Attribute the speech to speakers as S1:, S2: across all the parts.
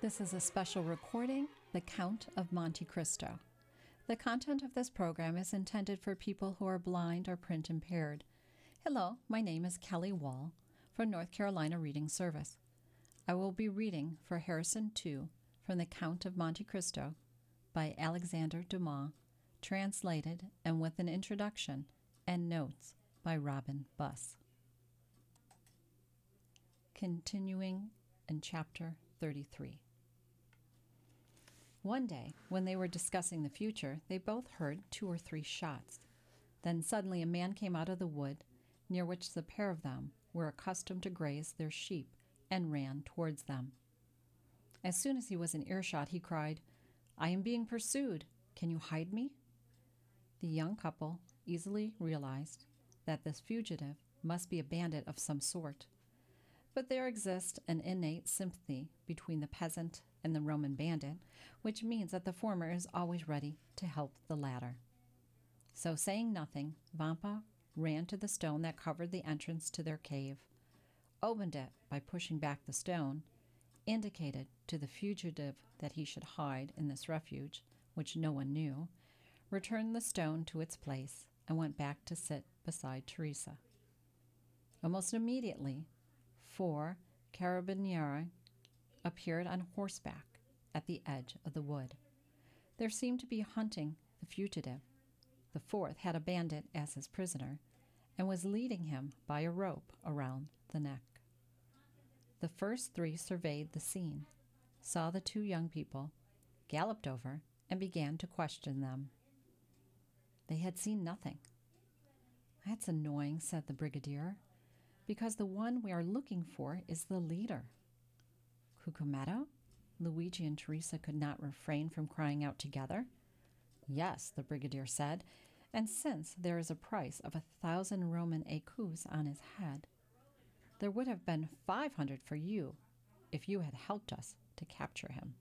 S1: This is a special recording, The Count of Monte Cristo. The content of this program is intended for people who are blind or print impaired. Hello, my name is Kelly Wall from North Carolina Reading Service. I will be reading for Harrison II from The Count of Monte Cristo by Alexander Dumas, translated and with an introduction and notes by Robin Buss. Continuing in Chapter 33. One day, when they were discussing the future, they both heard 2 or 3 shots. Then suddenly a man came out of the wood near which the pair of them were accustomed to graze their sheep and ran towards them. As soon as he was in earshot, he cried, "I am being pursued. Can you hide me?" The young couple easily realized that this fugitive must be a bandit of some sort. But there exists an innate sympathy between the peasant and the Roman bandit, which means that the former is always ready to help the latter. So, saying nothing, Vampa ran to the stone that covered the entrance to their cave, opened it by pushing back the stone, indicated to the fugitive that he should hide in this refuge, which no one knew, returned the stone to its place, and went back to sit beside Teresa. Almost immediately, 4 carabinieri appeared on horseback at the edge of the wood. They seemed to be hunting the fugitive. The 4th had a bandit as his prisoner and was leading him by a rope around the neck. The first 3 surveyed the scene, saw the 2 young people, galloped over, and began to question them. They had seen nothing. "That's annoying," said the brigadier, "because the one we are looking for is the leader." "Cucumetto?" Luigi and Teresa could not refrain from crying out together. "Yes," the brigadier said, "and since there is a price of 1,000 Roman écus on his head, there would have been 500 for you if you had helped us to capture him."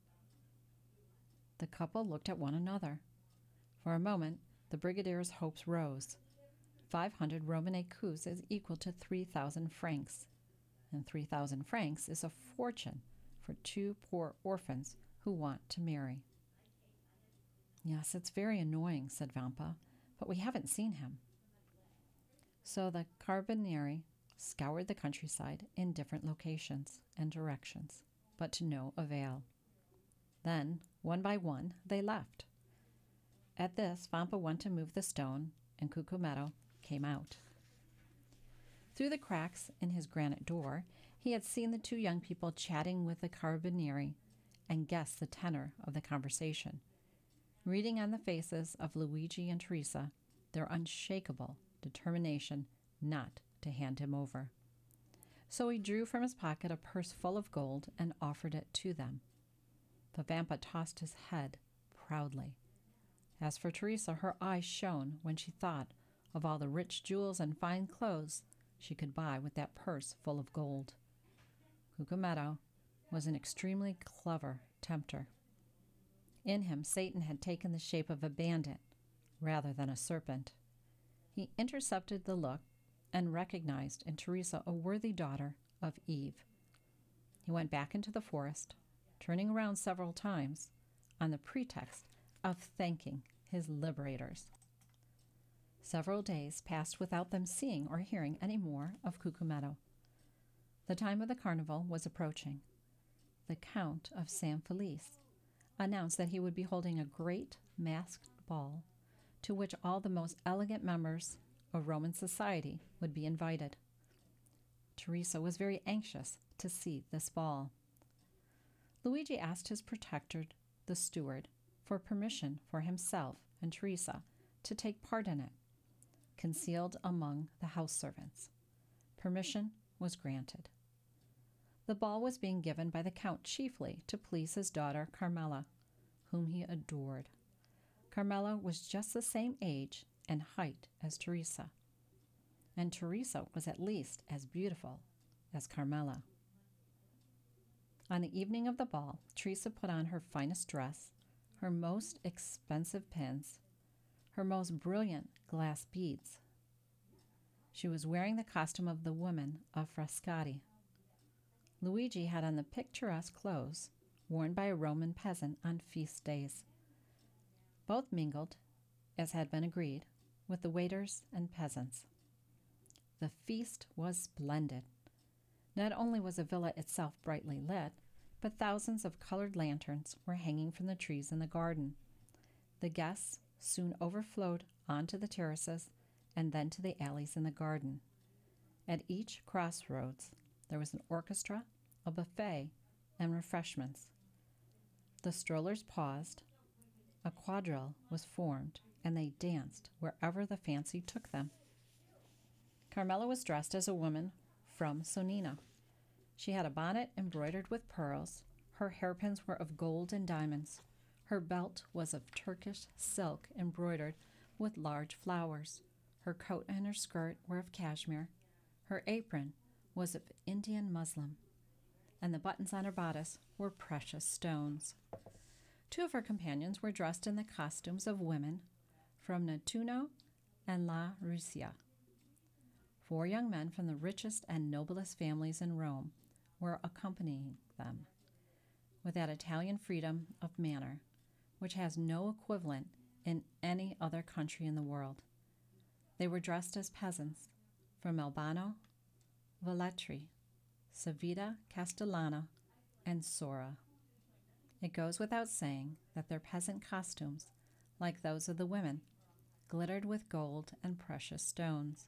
S1: The couple looked at one another. For a moment, the brigadier's hopes rose. 500 Roman écus is equal to 3,000 francs, and 3,000 francs is a fortune for 2 poor orphans who want to marry. "Yes, it's very annoying," said Vampa, "but we haven't seen him." So the carabinieri scoured the countryside in different locations and directions, but to no avail. Then, one by one, they left. At this, Vampa went to move the stone, and Cucumetto came out. Through the cracks in his granite door, he had seen the 2 young people chatting with the carabinieri and guessed the tenor of the conversation, reading on the faces of Luigi and Teresa their unshakable determination not to hand him over. So he drew from his pocket a purse full of gold and offered it to them. But Vampa tossed his head proudly. As for Teresa, her eyes shone when she thought of all the rich jewels and fine clothes she could buy with that purse full of gold. Cucumetto was an extremely clever tempter. In him, Satan had taken the shape of a bandit rather than a serpent. He intercepted the look and recognized in Teresa a worthy daughter of Eve. He went back into the forest, turning around several times on the pretext of thanking his liberators. Several days passed without them seeing or hearing any more of Cucumetto. The time of the carnival was approaching. The Count of San Felice announced that he would be holding a great masked ball to which all the most elegant members of Roman society would be invited. Teresa was very anxious to see this ball. Luigi asked his protector, the steward, for permission for himself and Teresa to take part in it, concealed among the house servants. Permission was granted. The ball was being given by the Count chiefly to please his daughter Carmela, whom he adored. Carmela was just the same age and height as Teresa, and Teresa was at least as beautiful as Carmela. On the evening of the ball, Teresa put on her finest dress, her most expensive pins, her most brilliant glass beads. She was wearing the costume of the women of Frascati. Luigi had on the picturesque clothes worn by a Roman peasant on feast days. Both mingled, as had been agreed, with the waiters and peasants. The feast was splendid. Not only was the villa itself brightly lit, but thousands of colored lanterns were hanging from the trees in the garden. The guests soon overflowed onto the terraces and then to the alleys in the garden. At each crossroads, there was an orchestra, a buffet, and refreshments. The strollers paused, a quadrille was formed, and they danced wherever the fancy took them. Carmela was dressed as a woman from Sonina. She had a bonnet embroidered with pearls. Her hairpins were of gold and diamonds. Her belt was of Turkish silk embroidered with large flowers. Her coat and her skirt were of cashmere. Her apron was of Indian muslin, and the buttons on her bodice were precious stones. Two of her companions were dressed in the costumes of women from Nettuno and La Russia. 4 young men from the richest and noblest families in Rome were accompanying them, with that Italian freedom of manner which has no equivalent in any other country in the world. They were dressed as peasants from Albano, Velletri, Civita Castellana, and Sora. It goes without saying that their peasant costumes, like those of the women, glittered with gold and precious stones.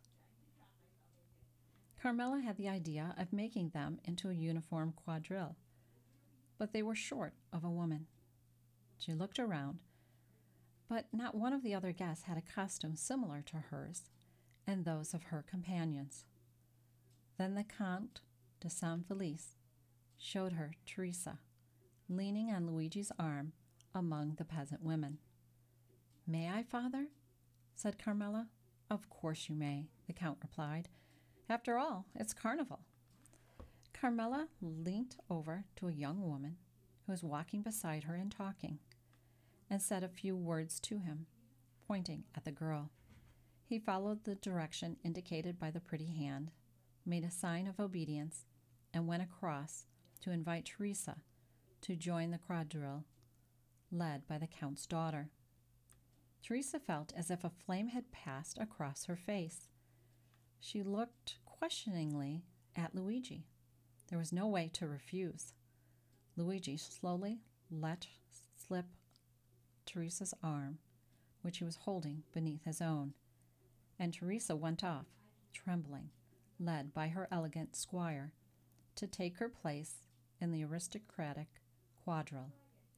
S1: Carmela had the idea of making them into a uniform quadrille, but they were short of a woman. She looked around, but not one of the other guests had a costume similar to hers and those of her companions. Then the Count de San Felice showed her Teresa, leaning on Luigi's arm among the peasant women. "May I, father?" said Carmela. "Of course you may," the Count replied. "After all, it's carnival." Carmela leant over to a young woman who was walking beside her and talking, and said a few words to him, pointing at the girl. He followed the direction indicated by the pretty hand, made a sign of obedience, and went across to invite Teresa to join the quadrille led by the Count's daughter. Teresa felt as if a flame had passed across her face. She looked questioningly at Luigi. There was no way to refuse. Luigi slowly let slip Teresa's arm, which he was holding beneath his own, and Teresa went off, trembling, led by her elegant squire, to take her place in the aristocratic quadrille.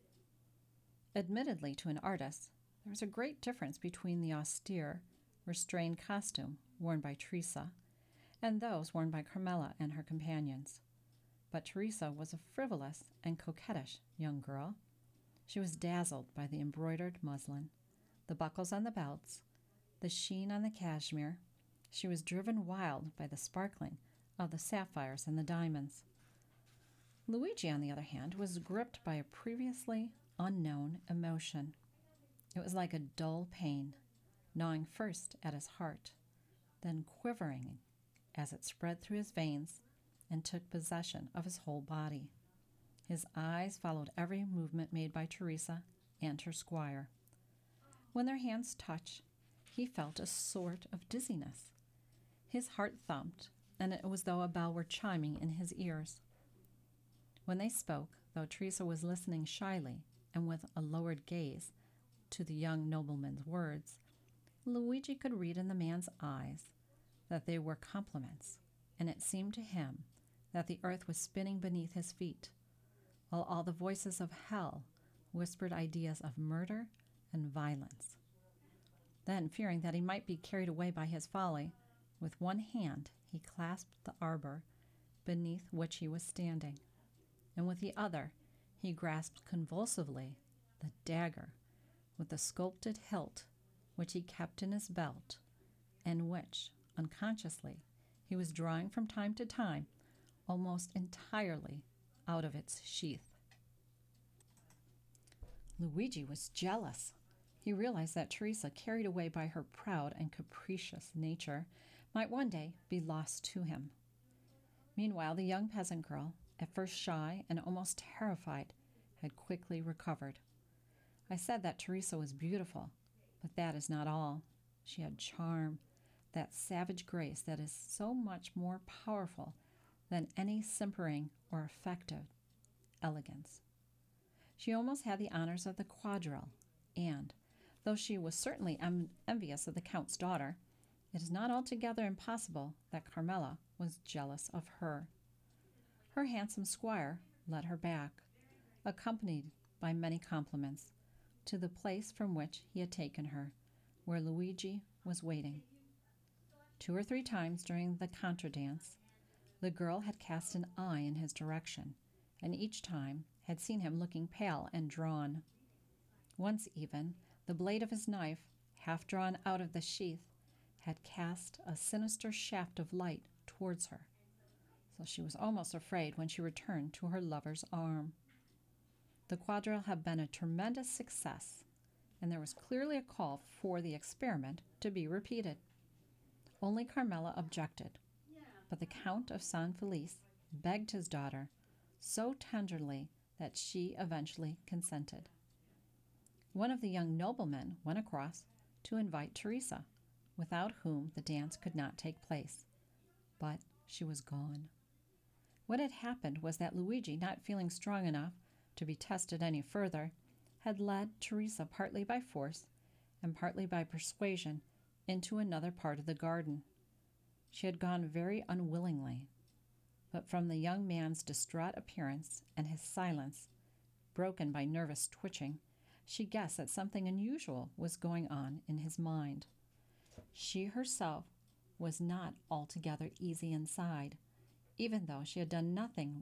S1: Admittedly, to an artist, there was a great difference between the austere, restrained costume worn by Teresa and those worn by Carmela and her companions. But Teresa was a frivolous and coquettish young girl. She was dazzled by the embroidered muslin, the buckles on the belts, the sheen on the cashmere. She was driven wild by the sparkling of the sapphires and the diamonds. Luigi, on the other hand, was gripped by a previously unknown emotion. It was like a dull pain, gnawing first at his heart, then quivering as it spread through his veins and took possession of his whole body. His eyes followed every movement made by Teresa and her squire. When their hands touched, he felt a sort of dizziness. His heart thumped, and it was as though a bell were chiming in his ears. When they spoke, though Teresa was listening shyly and with a lowered gaze to the young nobleman's words, Luigi could read in the man's eyes that they were compliments, and it seemed to him that the earth was spinning beneath his feet, while all the voices of hell whispered ideas of murder and violence. Then, fearing that he might be carried away by his folly, with one hand he clasped the arbor beneath which he was standing, and with the other he grasped convulsively the dagger with the sculpted hilt which he kept in his belt, and which, unconsciously, he was drawing from time to time almost entirely out of its sheath. Luigi was jealous. He realized that Teresa, carried away by her proud and capricious nature, might one day be lost to him. Meanwhile, the young peasant girl, at first shy and almost terrified, had quickly recovered. I said that Teresa was beautiful, but that is not all. She had charm, that savage grace that is so much more powerful than any simpering or affected elegance. She almost had the honors of the quadrille, and, though she was certainly envious of the Count's daughter, it is not altogether impossible that Carmela was jealous of her. Her handsome squire led her back, accompanied by many compliments, to the place from which he had taken her, where Luigi was waiting. 2 or 3 times during the contradance, the girl had cast an eye in his direction, and each time had seen him looking pale and drawn. Once even, the blade of his knife, half drawn out of the sheath, had cast a sinister shaft of light towards her, so she was almost afraid when she returned to her lover's arm. The quadrille had been a tremendous success, and there was clearly a call for the experiment to be repeated. Only Carmela objected, but the Count of San Felice begged his daughter so tenderly that she eventually consented. One of the young noblemen went across to invite Teresa, without whom the dance could not take place, but she was gone. What had happened was that Luigi, not feeling strong enough to be tested any further, had led Teresa partly by force and partly by persuasion into another part of the garden. She had gone very unwillingly, but from the young man's distraught appearance and his silence, broken by nervous twitching, she guessed that something unusual was going on in his mind. She herself was not altogether easy inside, even though she had done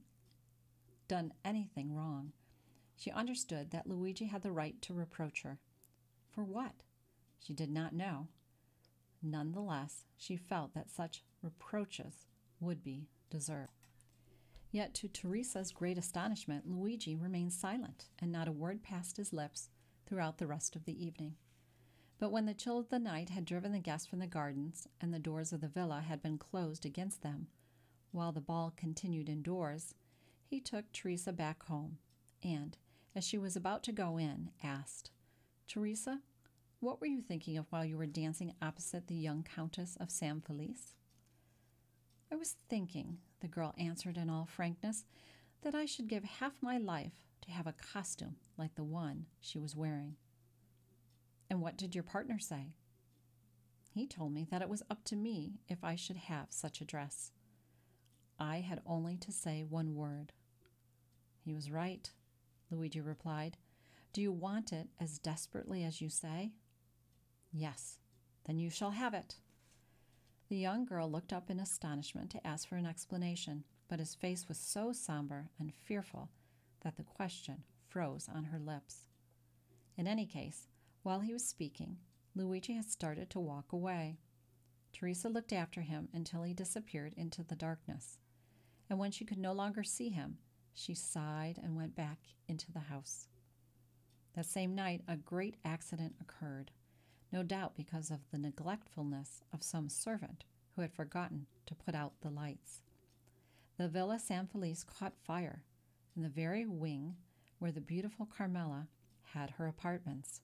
S1: anything wrong. She understood that Luigi had the right to reproach her. For what? She did not know. Nonetheless, she felt that such reproaches would be deserved. Yet, to Teresa's great astonishment, Luigi remained silent, and not a word passed his lips throughout the rest of the evening. But when the chill of the night had driven the guests from the gardens, and the doors of the villa had been closed against them, while the ball continued indoors, he took Teresa back home, and, as she was about to go in, asked, "Teresa, what were you thinking of while you were dancing opposite the young Countess of San Felice?" "I was thinking," the girl answered in all frankness, "that I should give half my life to have a costume like the one she was wearing." "And what did your partner say?" "He told me that it was up to me if I should have such a dress. I had only to say one word." "He was right," Luigi replied. "Do you want it as desperately as you say?" "Yes." "Then you shall have it." The young girl looked up in astonishment to ask for an explanation, but his face was so somber and fearful that the question froze on her lips. In any case, while he was speaking, Luigi had started to walk away. Teresa looked after him until he disappeared into the darkness, and when she could no longer see him, she sighed and went back into the house. That same night, a great accident occurred, no doubt because of the neglectfulness of some servant who had forgotten to put out the lights. The Villa San Felice caught fire in the very wing where the beautiful Carmela had her apartments.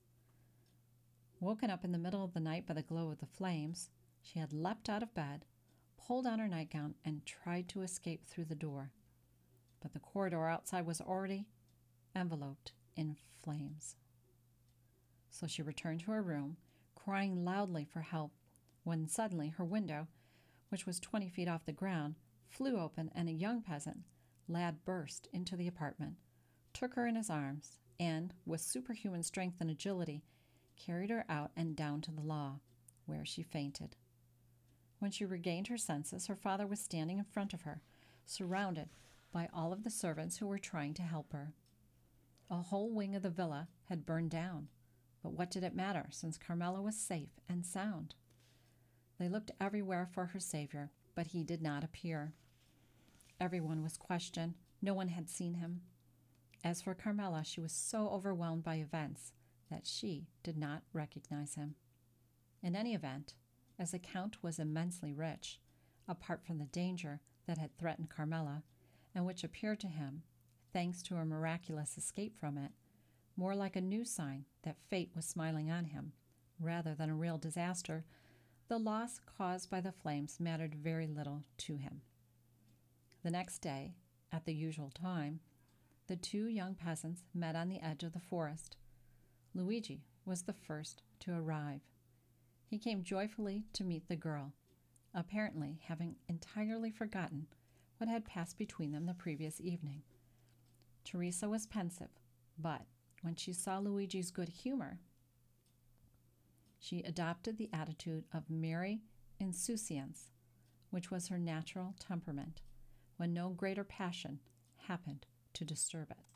S1: Woken up in the middle of the night by the glow of the flames, she had leapt out of bed, pulled on her nightgown, and tried to escape through the door. But the corridor outside was already enveloped in flames. So she returned to her room, crying loudly for help, when suddenly her window, which was 20 feet off the ground, flew open, and a young peasant lad burst into the apartment, took her in his arms, and, with superhuman strength and agility, carried her out and down to the law, where she fainted. When she regained her senses, her father was standing in front of her, surrounded by all of the servants who were trying to help her. A whole wing of the villa had burned down, but what did it matter, since Carmela was safe and sound? They looked everywhere for her savior, but he did not appear. Everyone was questioned. No one had seen him. As for Carmela, she was so overwhelmed by events that she did not recognize him. In any event, as the Count was immensely rich, apart from the danger that had threatened Carmela, and which appeared to him, thanks to a miraculous escape from it, more like a new sign that fate was smiling on him, rather than a real disaster, the loss caused by the flames mattered very little to him. The next day, at the usual time, the two young peasants met on the edge of the forest. Luigi was the first to arrive. He came joyfully to meet the girl, apparently having entirely forgotten what had passed between them the previous evening. Teresa was pensive, but when she saw Luigi's good humor, she adopted the attitude of merry insouciance, which was her natural temperament, when no greater passion happened to disturb it.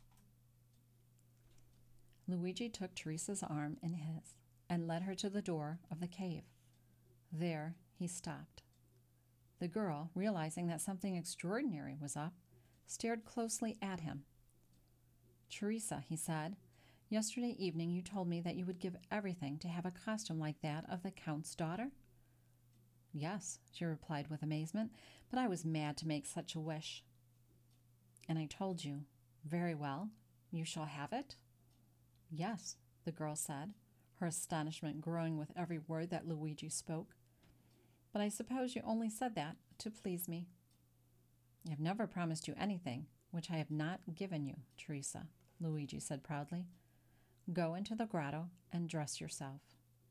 S1: Luigi took Teresa's arm in his and led her to the door of the cave. There he stopped. The girl, realizing that something extraordinary was up, stared closely at him. "Teresa," he said, "yesterday evening you told me that you would give everything to have a costume like that of the Count's daughter?" "Yes," she replied with amazement, "but I was mad to make such a wish." "And I told you, 'Very well, you shall have it?'" "Yes," the girl said, her astonishment growing with every word that Luigi spoke. "But I suppose you only said that to please me." "I have never promised you anything which I have not given you, Teresa," Luigi said proudly. "Go into the grotto and dress yourself."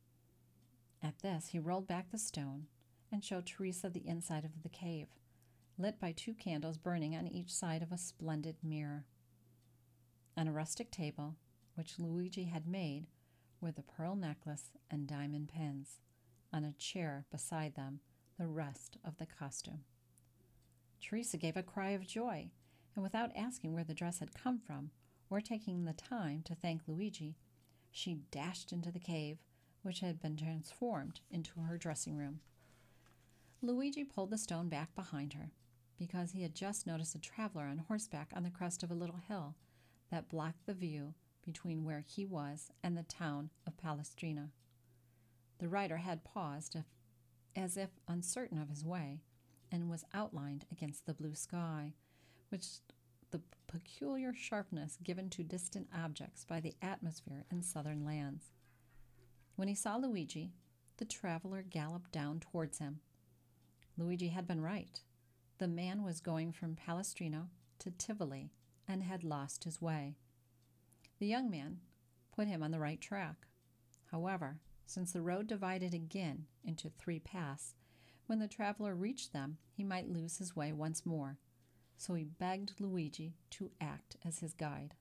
S1: At this, he rolled back the stone and showed Teresa the inside of the cave, lit by two candles burning on each side of a splendid mirror. On a rustic table, which Luigi had made, were the pearl necklace and diamond pins. On a chair beside them, the rest of the costume. Teresa gave a cry of joy, and without asking where the dress had come from, or taking the time to thank Luigi, she dashed into the cave, which had been transformed into her dressing room. Luigi pulled the stone back behind her, because he had just noticed a traveler on horseback on the crest of a little hill that blocked the view between where he was and the town of Palestrina. The rider had paused, as if uncertain of his way, and was outlined against the blue sky, which the peculiar sharpness given to distant objects by the atmosphere in southern lands. When he saw Luigi, the traveler galloped down towards him. Luigi had been right. The man was going from Palestrina to Tivoli and had lost his way. The young man put him on the right track. However, since the road divided again into three paths, when the traveler reached them, he might lose his way once more, so he begged Luigi to act as his guide.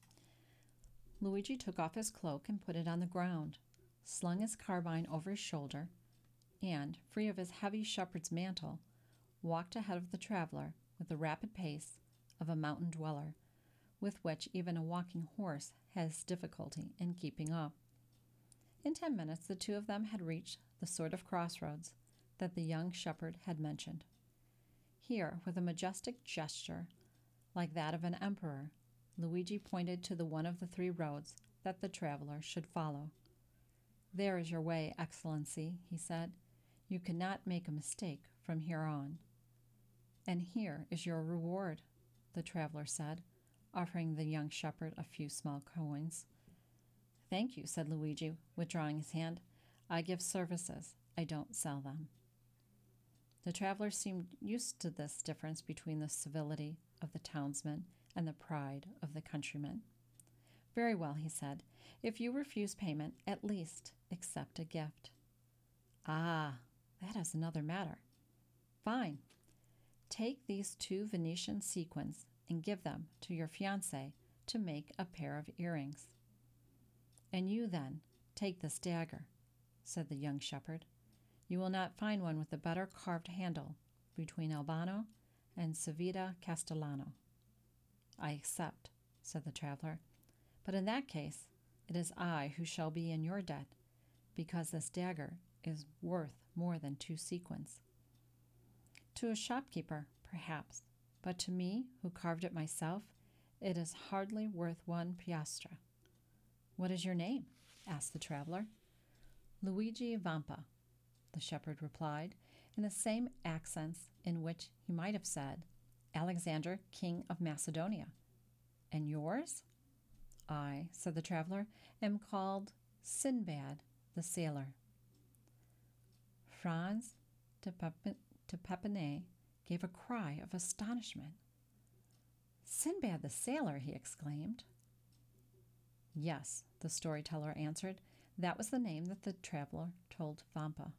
S1: Luigi took off his cloak and put it on the ground, slung his carbine over his shoulder, and, free of his heavy shepherd's mantle, walked ahead of the traveler with the rapid pace of a mountain dweller, with which even a walking horse has difficulty in keeping up. In 10 minutes, the two of them had reached the sort of crossroads that the young shepherd had mentioned. Here, with a majestic gesture, like that of an emperor, Luigi pointed to the one of the three roads that the traveler should follow. "There is your way, Excellency," he said. "You cannot make a mistake from here on." "And here is your reward," the traveler said, offering the young shepherd a few small coins. "Thank you," said Luigi, withdrawing his hand. "I give services, I don't sell them." The traveler seemed used to this difference between the civility of the townsman and the pride of the countryman. "Very well," he said. "If you refuse payment, at least accept a gift." "Ah, that is another matter." "Fine. Take these 2 Venetian sequins and give them to your fiancé to make a pair of earrings." "And you, then, take this dagger," said the young shepherd. "You will not find one with a better carved handle between Albano and Civita Castellano." "I accept," said the traveler. "But in that case, it is I who shall be in your debt, because this dagger is worth more than 2 sequins." "To a shopkeeper, perhaps, but to me, who carved it myself, it is hardly worth 1 piastra." "What is your name?" asked the traveler. "Luigi Vampa," the shepherd replied, in the same accents in which he might have said, "Alexander, King of Macedonia." And yours? I, said the traveler, am called Sinbad the sailor. Franz de Papenay gave a cry of astonishment. Sinbad the sailor, he exclaimed. Yes, the storyteller answered. That was the name that the traveler told Vampa.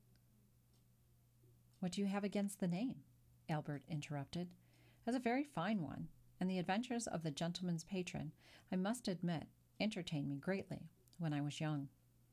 S1: What do you have against the name? Albert interrupted. As a very fine one, and the adventures of the gentleman's patron, I must admit, entertained me greatly when I was young.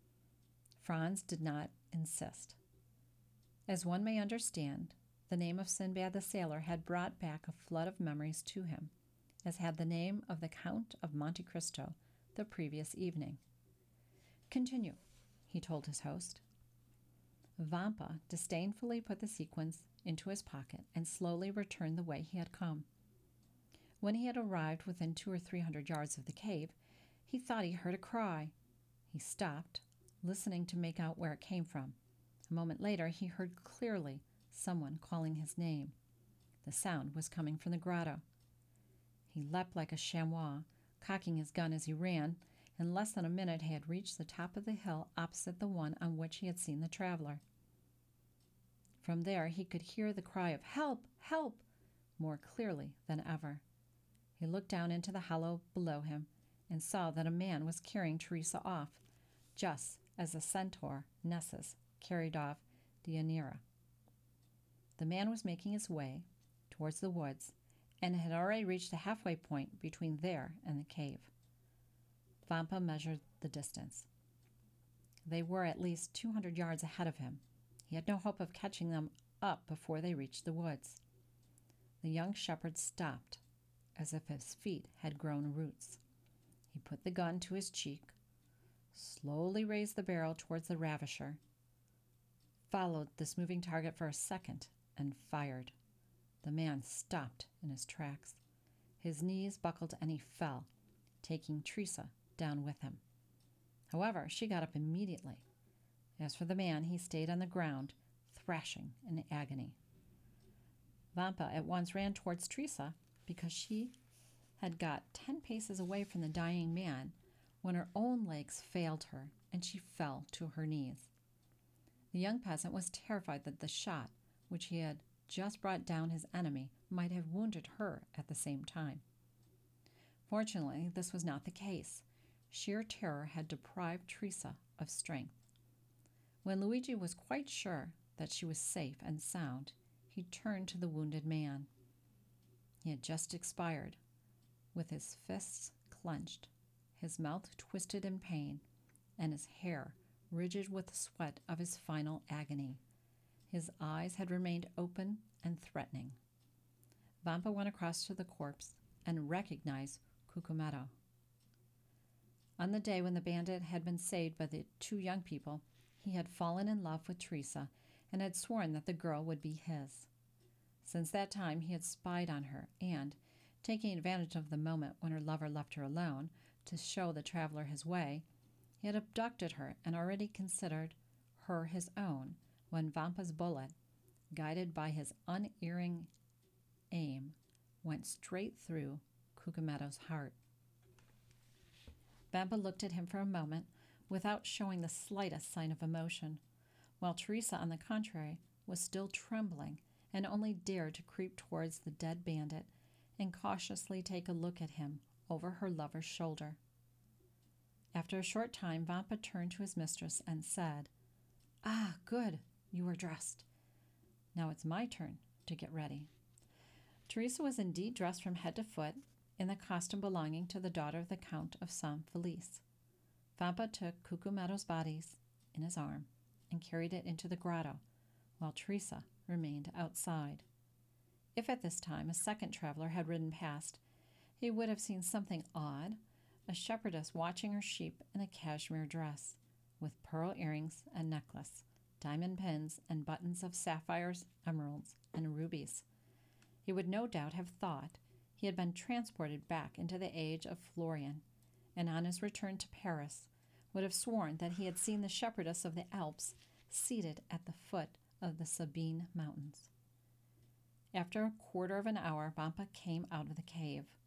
S1: Franz did not insist. As one may understand, the name of Sinbad the sailor had brought back a flood of memories to him, as had the name of the Count of Monte Cristo the previous evening. Continue, he told his host. Vampa disdainfully put the sequins into his pocket and slowly returned the way he had come. When he had arrived within 200 or 300 yards of the cave, he thought he heard a cry. He stopped, listening to make out where it came from. A moment later, he heard clearly someone calling his name. The sound was coming from the grotto. He leapt like a chamois, cocking his gun as he ran. In less than a minute, he had reached the top of the hill opposite the one on which he had seen the traveler. From there, he could hear the cry of "Help! Help!" more clearly than ever. He looked down into the hollow below him and saw that a man was carrying Teresa off, just as the centaur Nessus carried off Deianira. The man was making his way towards the woods and had already reached the halfway point between there and the cave. Vampa measured the distance. They were at least 200 yards ahead of him. He had no hope of catching them up before they reached the woods. The young shepherd stopped, as if his feet had grown roots. He put the gun to his cheek, slowly raised the barrel towards the ravisher, followed this moving target for a second, and fired. The man stopped in his tracks. His knees buckled and he fell, taking Teresa down with him. However, she got up immediately. As for the man, he stayed on the ground, thrashing in agony. Vampa at once ran towards Teresa because she had got 10 paces away from the dying man when her own legs failed her and she fell to her knees. The young peasant was terrified that the shot, which he had just brought down his enemy, might have wounded her at the same time. Fortunately, this was not the case. Sheer terror had deprived Teresa of strength. When Luigi was quite sure that she was safe and sound, he turned to the wounded man. He had just expired, with his fists clenched, his mouth twisted in pain, and his hair rigid with the sweat of his final agony. His eyes had remained open and threatening. Vampa went across to the corpse and recognized Cucumetto. On the day when the bandit had been saved by the 2 young people, he had fallen in love with Teresa and had sworn that the girl would be his. Since that time, he had spied on her and, taking advantage of the moment when her lover left her alone to show the traveler his way, he had abducted her and already considered her his own when Vampa's bullet, guided by his unerring aim, went straight through Cucumetto's heart. Vampa looked at him for a moment without showing the slightest sign of emotion, while Teresa, on the contrary, was still trembling and only dared to creep towards the dead bandit and cautiously take a look at him over her lover's shoulder. After a short time, Vampa turned to his mistress and said, "Ah, good, you are dressed. Now it's my turn to get ready." Teresa was indeed dressed from head to foot in the costume belonging to the daughter of the Count of San Felice. Vampa took Cucumetto's body in his arm and carried it into the grotto, while Teresa remained outside. If at this time a second traveler had ridden past, he would have seen something odd, a shepherdess watching her sheep in a cashmere dress, with pearl earrings and necklace, diamond pins and buttons of sapphires, emeralds, and rubies. He would no doubt have thought he had been transported back into the age of Florian, and on his return to Paris would have sworn that he had seen the shepherdess of the Alps seated at the foot of the Sabine Mountains. After a quarter of an hour, Vampa came out of the cave.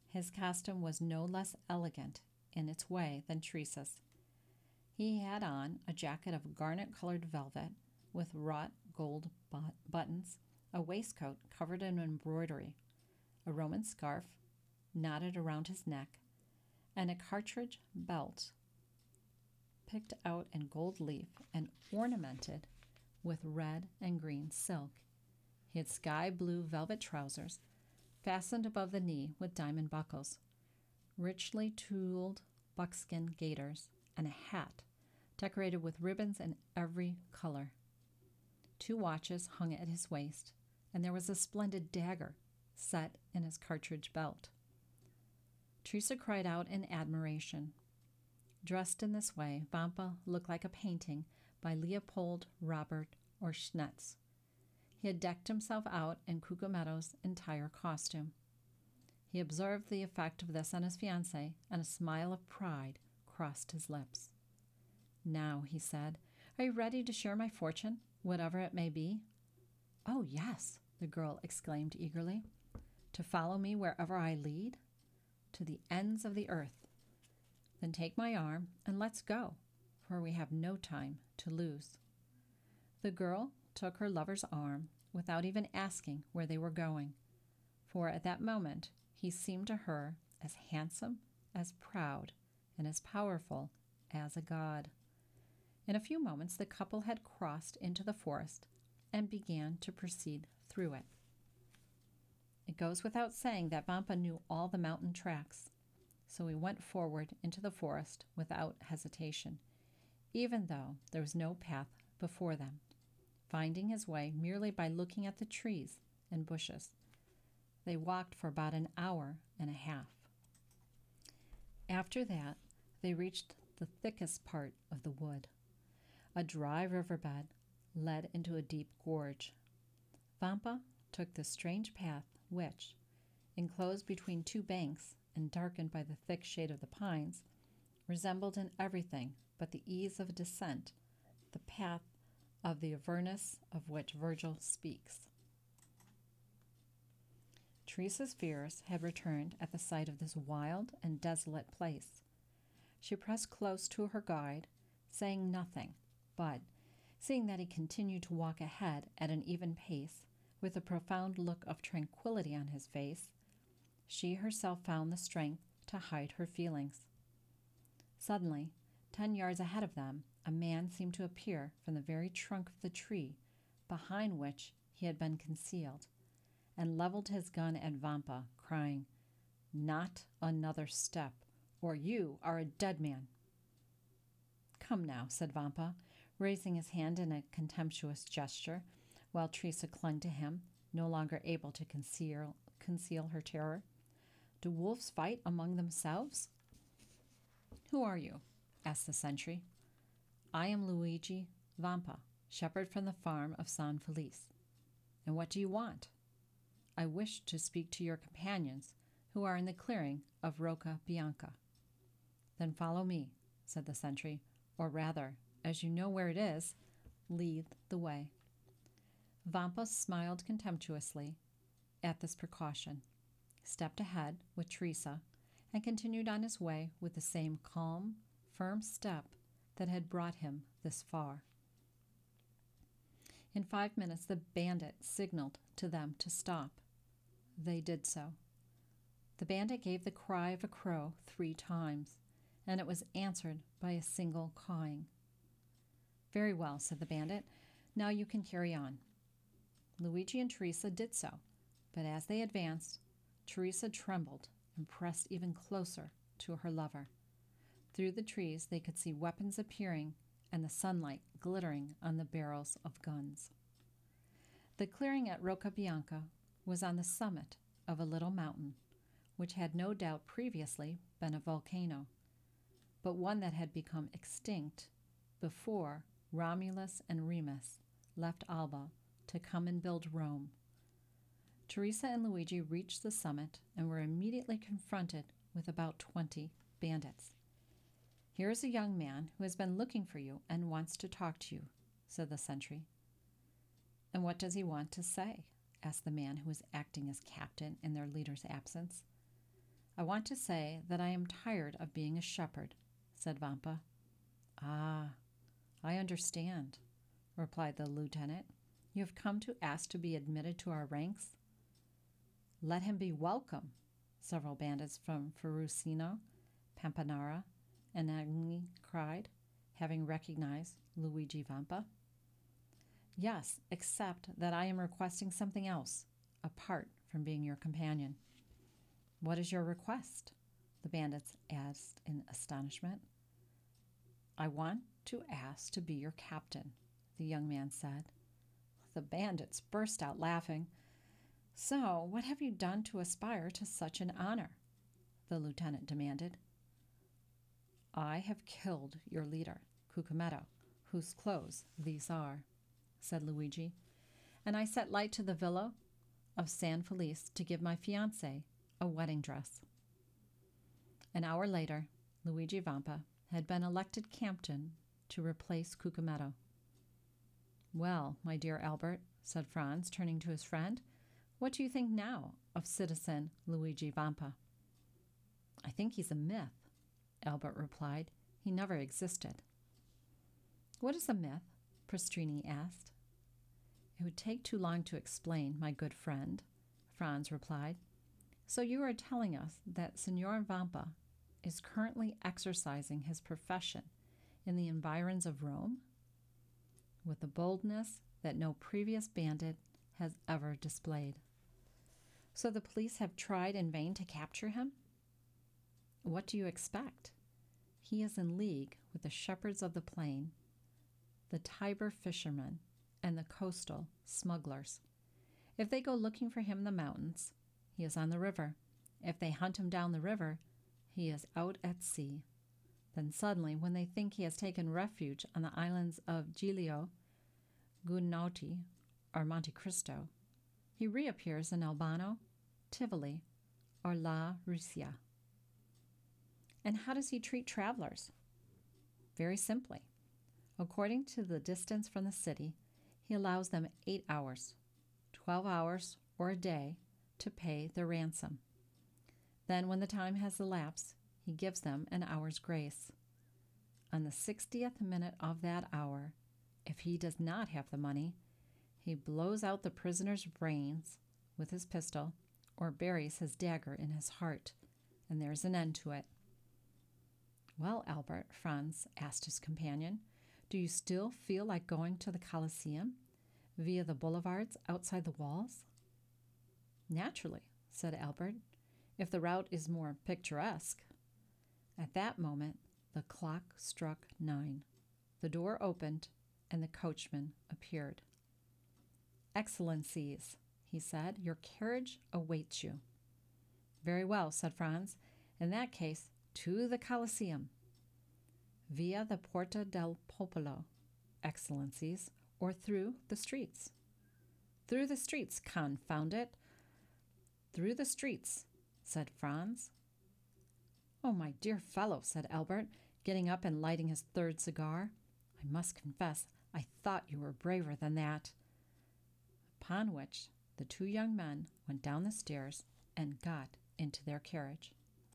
S1: His costume was no less elegant in its way than Teresa's. He had on a jacket of garnet-colored velvet with wrought gold buttons, a waistcoat covered in embroidery, a Roman scarf knotted around his neck, and a cartridge belt picked out in gold leaf and ornamented with red and green silk. He had sky blue velvet trousers fastened above the knee with diamond buckles, richly tooled buckskin gaiters, and a hat decorated with ribbons in every color. 2 watches hung at his waist, and there was a splendid dagger set in his cartridge belt. Teresa cried out in admiration. Dressed in this way, Vampa looked like a painting by Leopold Robert or Schnetz. He had decked himself out in Cucumetto's entire costume. He observed the effect of this on his fiancée, and a smile of pride crossed his lips. "Now," he said, "are you ready to share my fortune, whatever it may be?" "Oh, yes," the girl exclaimed eagerly. "To follow me wherever I lead?" "To the ends of the earth." "Then take my arm and let's go, for we have no time to lose." The girl took her lover's arm without even asking where they were going, for at that moment he seemed to her as handsome, as proud, and as powerful as a god. In a few moments the couple had crossed into the forest and began to proceed through it. It goes without saying that Vampa knew all the mountain tracks, so he went forward into the forest without hesitation, even though there was no path before them, finding his way merely by looking at the trees and bushes. They walked for about an hour and a half. After that, they reached the thickest part of the wood. A dry riverbed led into a deep gorge. Vampa took the strange path which, enclosed between 2 banks and darkened by the thick shade of the pines, resembled in everything but the ease of descent the path of the Avernus of which Virgil speaks. Teresa's fears had returned at the sight of this wild and desolate place. She pressed close to her guide, saying nothing, but, seeing that he continued to walk ahead at an even pace, with a profound look of tranquility on his face, she herself found the strength to hide her feelings. Suddenly, 10 yards ahead of them, a man seemed to appear from the very trunk of the tree behind which he had been concealed, and leveled his gun at Vampa, crying, "Not another step, or you are a dead man." "Come now," said Vampa, raising his hand in a contemptuous gesture, while Teresa clung to him, no longer able to conceal her terror. "Do wolves fight among themselves?" "Who are you?" asked the sentry. "I am Luigi Vampa, shepherd from the farm of San Felice." "And what do you want?" "I wish to speak to your companions, who are in the clearing of Rocca Bianca." "Then follow me," said the sentry, "or rather, as you know where it is, lead the way." Vampa smiled contemptuously at this precaution, stepped ahead with Teresa, and continued on his way with the same calm, firm step that had brought him this far. In 5 minutes the bandit signaled to them to stop. They did so. The bandit gave the cry of a crow 3 times, and it was answered by a single cawing. "Very well," said the bandit. "Now you can carry on." Luigi and Teresa did so, but as they advanced, Teresa trembled and pressed even closer to her lover. Through the trees they could see weapons appearing and the sunlight glittering on the barrels of guns. The clearing at Rocca Bianca was on the summit of a little mountain, which had no doubt previously been a volcano, but one that had become extinct before Romulus and Remus left Alba to come and build Rome. Teresa and Luigi reached the summit and were immediately confronted with about 20 bandits. "Here is a young man who has been looking for you and wants to talk to you," said the sentry. "And what does he want to say?" asked the man who was acting as captain in their leader's absence. I want to say that I am tired of being a shepherd, said Vampa. Ah, I understand, replied the lieutenant. You have come to ask to be admitted to our ranks? Let him be welcome, several bandits from Ferrucino, Pampanara, and Agni cried, having recognized Luigi Vampa. Yes, except that I am requesting something else, apart from being your companion. What is your request? The bandits asked in astonishment. I want to ask to be your captain, the young man said. The bandits burst out laughing. So, what have you done to aspire to such an honor? The lieutenant demanded. I have killed your leader, Cucumetto, whose clothes these are, said Luigi, and I set light to the villa of San Felice to give my fiancée a wedding dress. An hour later, Luigi Vampa had been elected captain to replace Cucumetto. Well, my dear Albert, said Franz, turning to his friend, what do you think now of citizen Luigi Vampa? I think he's a myth, Albert replied. He never existed. What is a myth? Pastrini asked. It would take too long to explain, my good friend, Franz replied. So you are telling us that Signor Vampa is currently exercising his profession in the environs of Rome? With a boldness that no previous bandit has ever displayed. So the police have tried in vain to capture him? What do you expect? He is in league with the shepherds of the plain, the Tiber fishermen, and the coastal smugglers. If they go looking for him in the mountains, he is on the river. If they hunt him down the river, he is out at sea. Then suddenly, when they think he has taken refuge on the islands of Giglio, Gunauti, or Monte Cristo, he reappears in Albano, Tivoli, or La Russia. And how does he treat travelers? Very simply. According to the distance from the city, he allows them 8 hours, 12 hours, or a day to pay their ransom. Then, when the time has elapsed, he gives them an hour's grace. On the 60th minute of that hour, if he does not have the money, he blows out the prisoner's brains with his pistol or buries his dagger in his heart, and there's an end to it. Well, Albert, Franz asked his companion, do you still feel like going to the Colosseum via the boulevards outside the walls? Naturally, said Albert, if the route is more picturesque. At that moment, the clock struck 9. The door opened, and the coachman appeared. Excellencies, he said, your carriage awaits you. Very well, said Franz. In that case, to the Colosseum. Via the Porta del Popolo, Excellencies, or through the streets. Through the streets, confound it. Through the streets, said Franz. Oh, my dear fellow, said Albert, getting up and lighting his third cigar. I must confess, I thought you were braver than that. Upon which the two young men went down the stairs and got into their carriage.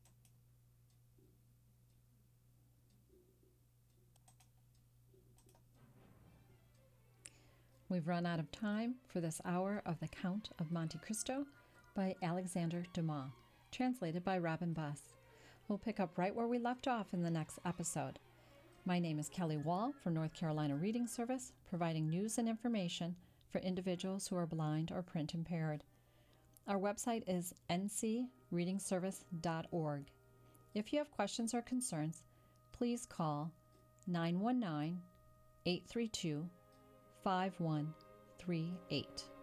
S1: We've run out of time for this hour of The Count of Monte Cristo by Alexander Dumas, translated by Robin Buss. We'll pick up right where we left off in the next episode. My name is Kelly Wall from North Carolina Reading Service, providing news and information for individuals who are blind or print impaired. Our website is ncreadingservice.org. If you have questions or concerns, please call 919-832-5138.